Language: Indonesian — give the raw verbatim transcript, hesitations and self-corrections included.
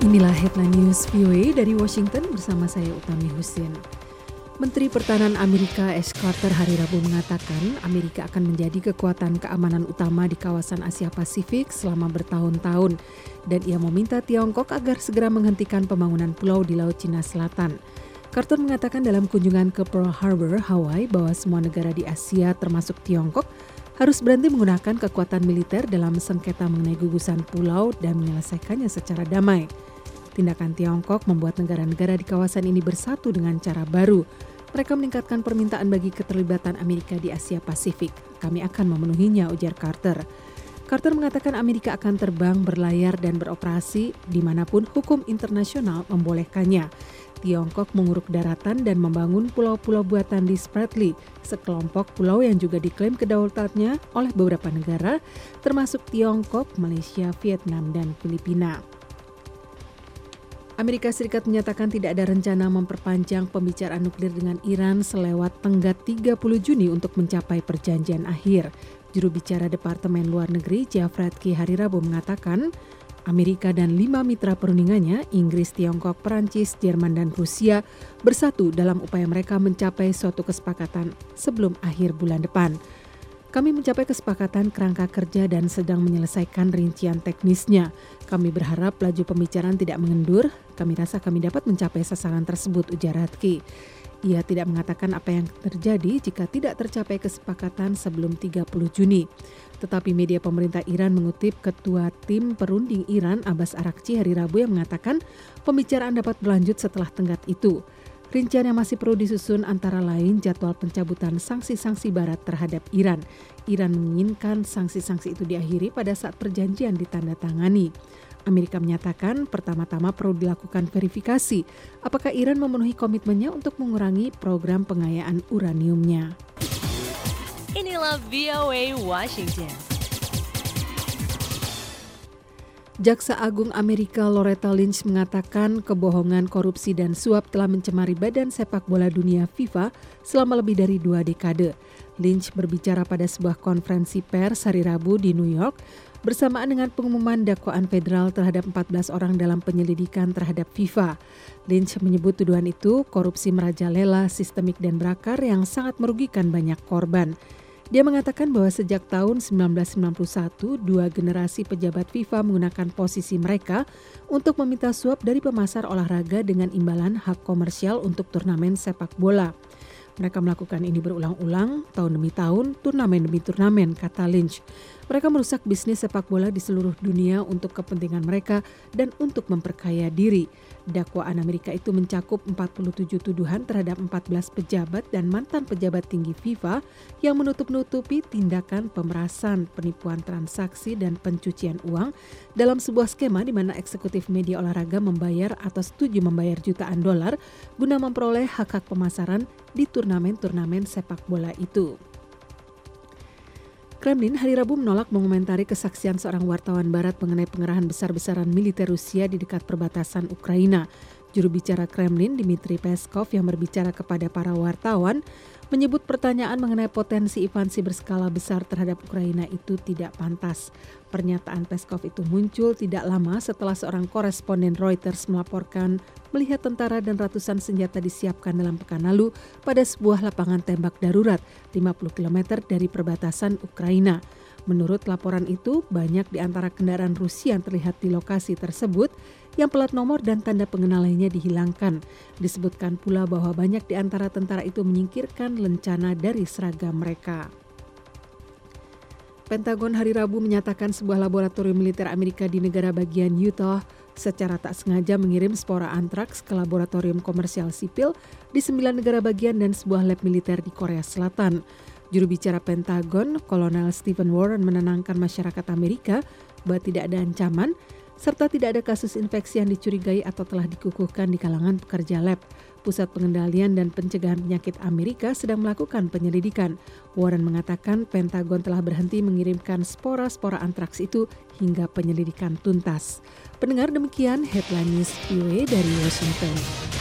Inilah headline news V O A dari Washington bersama saya Utami Husin. Menteri Pertahanan Amerika Ash Carter hari Rabu mengatakan Amerika akan menjadi kekuatan keamanan utama di kawasan Asia Pasifik selama bertahun-tahun dan ia meminta Tiongkok agar segera menghentikan pembangunan pulau di Laut Cina Selatan. Carter mengatakan dalam kunjungan ke Pearl Harbor, Hawaii, bahwa semua negara di Asia termasuk Tiongkok harus berhenti menggunakan kekuatan militer dalam sengketa mengenai gugusan pulau dan menyelesaikannya secara damai. Tindakan Tiongkok membuat negara-negara di kawasan ini bersatu dengan cara baru. Mereka meningkatkan permintaan bagi keterlibatan Amerika di Asia Pasifik. Kami akan memenuhinya, ujar Carter. Carter mengatakan Amerika akan terbang, berlayar, dan beroperasi dimanapun hukum internasional membolehkannya. Tiongkok menguruk daratan dan membangun pulau-pulau buatan di Spratly, sekelompok pulau yang juga diklaim kedaulatannya oleh beberapa negara, termasuk Tiongkok, Malaysia, Vietnam, dan Filipina. Amerika Serikat menyatakan tidak ada rencana memperpanjang pembicaraan nuklir dengan Iran selewat tenggat tiga puluh Juni untuk mencapai perjanjian akhir. Juru bicara Departemen Luar Negeri Jafratki hari Rabu mengatakan Amerika dan lima mitra perundingannya, Inggris, Tiongkok, Perancis, Jerman, dan Rusia, bersatu dalam upaya mereka mencapai suatu kesepakatan sebelum akhir bulan depan. Kami mencapai kesepakatan kerangka kerja dan sedang menyelesaikan rincian teknisnya. Kami berharap laju pembicaraan tidak mengendur. Kami rasa kami dapat mencapai sasaran tersebut, ujar Ratki. Ia tidak mengatakan apa yang terjadi jika tidak tercapai kesepakatan sebelum tiga puluh Juni. Tetapi media pemerintah Iran mengutip Ketua Tim Perunding Iran Abbas Araghchi hari Rabu yang mengatakan pembicaraan dapat berlanjut setelah tenggat itu. Rincian yang masih perlu disusun antara lain jadwal pencabutan sanksi-sanksi barat terhadap Iran. Iran menginginkan sanksi-sanksi itu diakhiri pada saat perjanjian ditandatangani. Amerika menyatakan pertama-tama perlu dilakukan verifikasi apakah Iran memenuhi komitmennya untuk mengurangi program pengayaan uraniumnya. Inilah V O A Washington. Jaksa Agung Amerika Loretta Lynch mengatakan kebohongan, korupsi, dan suap telah mencemari Badan Sepak Bola Dunia FIFA selama lebih dari dua dekade. Lynch berbicara pada sebuah konferensi pers hari Rabu di New York bersamaan dengan pengumuman dakwaan federal terhadap empat belas orang dalam penyelidikan terhadap FIFA. Lynch menyebut tuduhan itu korupsi merajalela, sistemik, dan berakar yang sangat merugikan banyak korban. Dia mengatakan bahwa sejak tahun seribu sembilan ratus sembilan puluh satu, dua generasi pejabat FIFA menggunakan posisi mereka untuk meminta suap dari pemasar olahraga dengan imbalan hak komersial untuk turnamen sepak bola. Mereka melakukan ini berulang-ulang, tahun demi tahun, turnamen demi turnamen, kata Lynch. Mereka merusak bisnis sepak bola di seluruh dunia untuk kepentingan mereka dan untuk memperkaya diri. Dakwaan Amerika itu mencakup empat puluh tujuh tuduhan terhadap empat belas pejabat dan mantan pejabat tinggi FIFA yang menutup-nutupi tindakan pemerasan, penipuan transaksi, dan pencucian uang dalam sebuah skema di mana eksekutif media olahraga membayar atau setuju membayar jutaan dolar guna memperoleh hak-hak pemasaran di turnamen-turnamen sepak bola itu. Kremlin hari Rabu menolak mengomentari kesaksian seorang wartawan barat mengenai pengerahan besar-besaran militer Rusia di dekat perbatasan Ukraina. Juru bicara Kremlin, Dmitry Peskov, yang berbicara kepada para wartawan, menyebut pertanyaan mengenai potensi invasi berskala besar terhadap Ukraina itu tidak pantas. Pernyataan Peskov itu muncul tidak lama setelah seorang koresponden Reuters melaporkan melihat tentara dan ratusan senjata disiapkan dalam pekan lalu pada sebuah lapangan tembak darurat lima puluh kilometer dari perbatasan Ukraina. Menurut laporan itu, banyak di antara kendaraan Rusia yang terlihat di lokasi tersebut yang plat nomor dan tanda pengenalannya dihilangkan. Disebutkan pula bahwa banyak di antara tentara itu menyingkirkan lencana dari seragam mereka. Pentagon hari Rabu menyatakan sebuah laboratorium militer Amerika di negara bagian Utah secara tak sengaja mengirim spora antraks ke laboratorium komersial sipil di sembilan negara bagian dan sebuah lab militer di Korea Selatan. Juru bicara Pentagon, Kolonel Stephen Warren, menenangkan masyarakat Amerika bahwa tidak ada ancaman serta tidak ada kasus infeksi yang dicurigai atau telah dikukuhkan di kalangan pekerja lab. Pusat Pengendalian dan Pencegahan Penyakit Amerika sedang melakukan penyelidikan. Warren mengatakan Pentagon telah berhenti mengirimkan spora-spora antraks itu hingga penyelidikan tuntas. Pendengar, demikian headline news V O A dari Washington.